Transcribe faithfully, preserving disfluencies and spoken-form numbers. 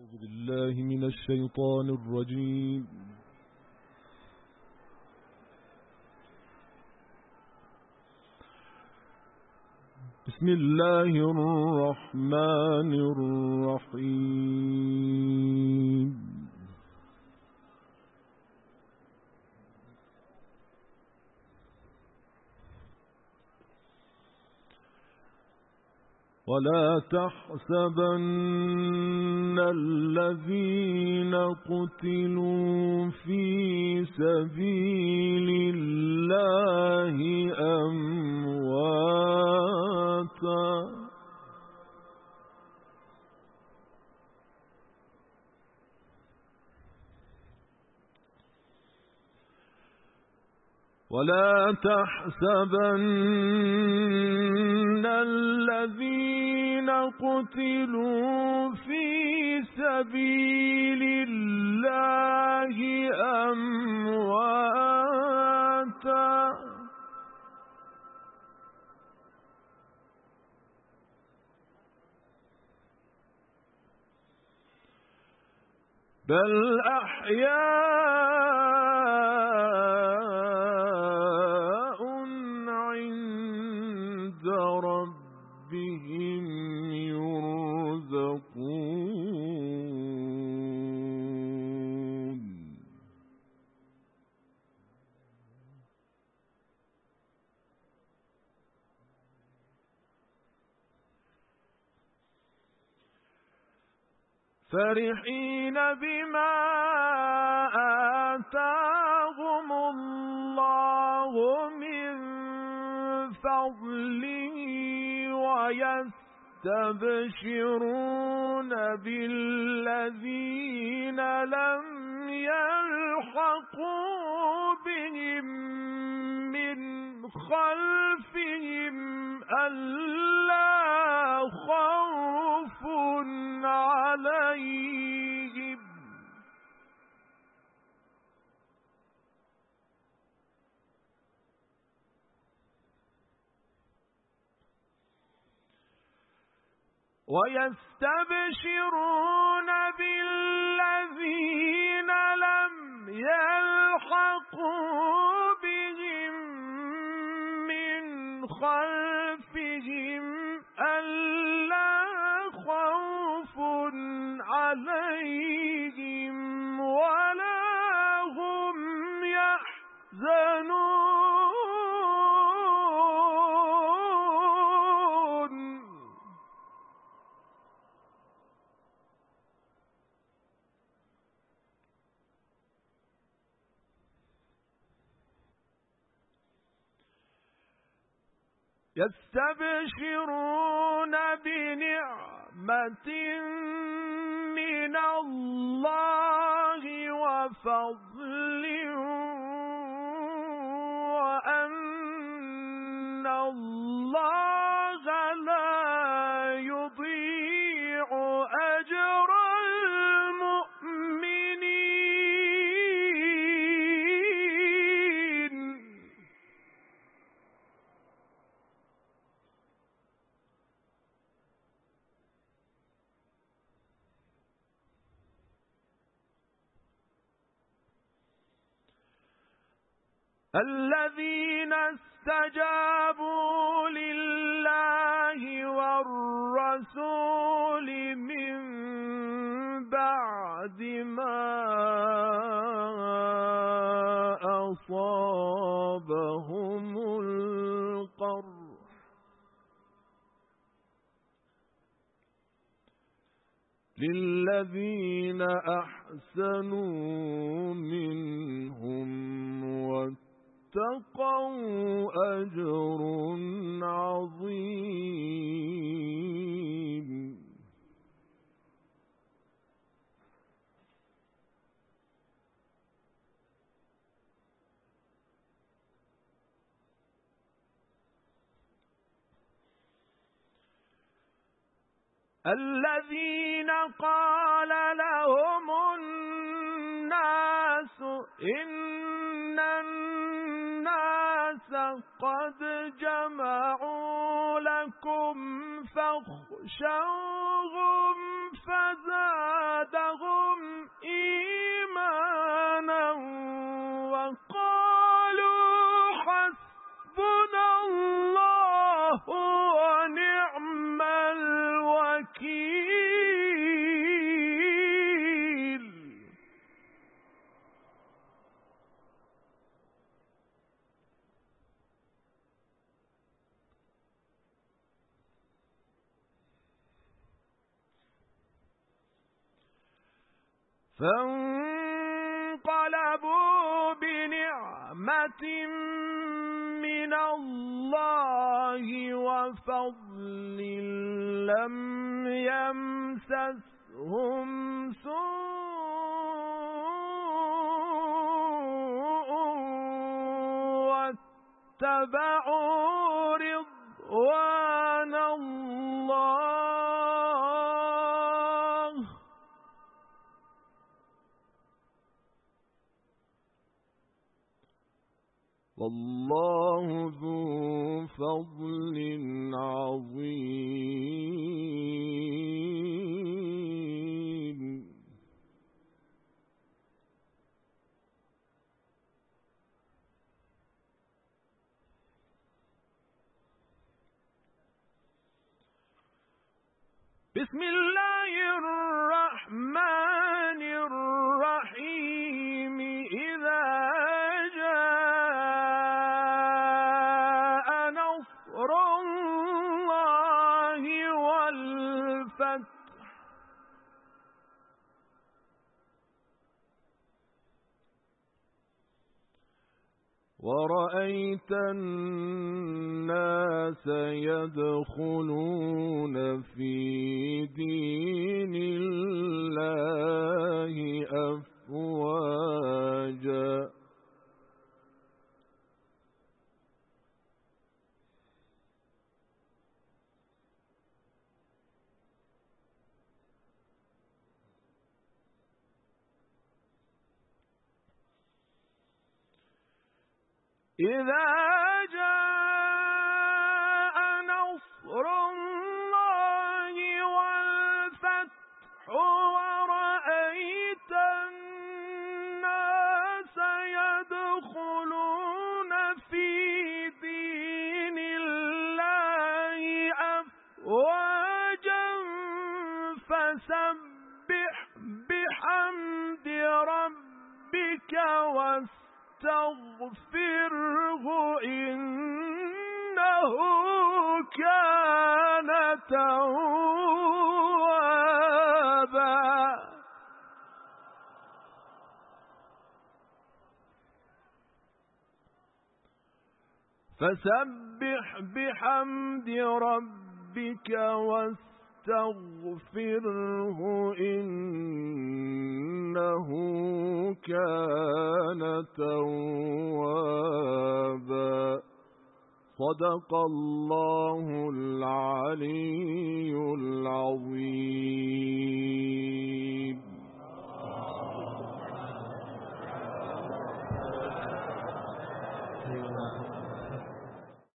أعوذ بالله من الشيطان الرجيم. بسم الله الرحمن الرحيم. ولا تحسبن الذين قتلوا في سبيل الله أمواتا ولا تحسبن الذين قتلوا في سبيل الله أمواتا بل أحياء عند ربهم يرزقون فرحين بما آتاهم الله من فضله ويستبشرون بالذين لم يلحقوا بهم من خلفهم ألا خوف عليهم ويستبشرون بالذين لم يلحقوا بهم من خلفهم ألا خوف عليهم ولا هم يحزنون يستبشرون بنعمة من الله وفضل وأن الله لا يضيع أجر المؤمنين الذين استجابوا لله والرسول من بعد ما أصابهم القرح للذين أحسنوا منهم واتقوا أجر عظيم الذين قال لهم الناس إن الناس قد جمعوا لكم فاخشوهم فزادهم فانقلبوا بنعمة من الله وفضل لم يمسسهم سوء واتبعوا رضوان الله والله ذو فضل عظيم. بسم الله الرحمن الرحيم. إذا جاء نصر الله والفتح ورأيت الناس يدخلون في دين الله أفواجا إذا جاء نصر الله والفتح ورأيت الناس يدخلون في دين الله أفواجا فسبح بحمد ربك واستغفره إنه كان توابا. فسبح بحمد ربك واستغفره إنه كان توابا. صدق الله العلي العظيم.